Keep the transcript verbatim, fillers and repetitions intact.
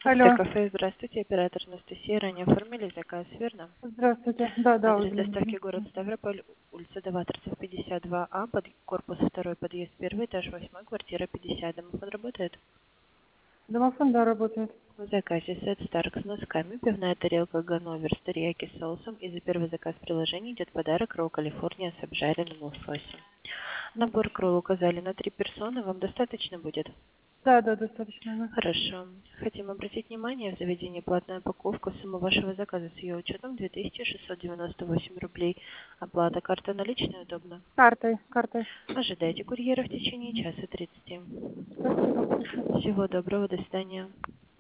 Алло. Кафе, здравствуйте, оператор Анастасия. Ранее оформили заказ, верно? Здравствуйте. Да, да, Адрес Ольга. доставки город Ставрополь, улица Даваторцев, пятьдесят два А, под корпус второй, подъезд первый, этаж восьмой, квартира пятьдесят. Домофон работает? Домофон, да, работает. В заказе сет Старк с носками, пивная тарелка Ганновер с терияки с соусом, и за первый заказ приложения идет подарок Ролл Калифорния с обжаренным лососем. Набор к роллу указали на три персоны, вам достаточно будет? Да, да, достаточно, да. Хорошо. Хотим обратить внимание, в заведении платная упаковка, сумма вашего заказа с ее учетом две тысячи шестьсот девяносто восемь рублей. Оплата карта наличная удобно? Картой, картой. Ожидайте курьера в течение часа тридцати. Спасибо. Всего доброго, до свидания.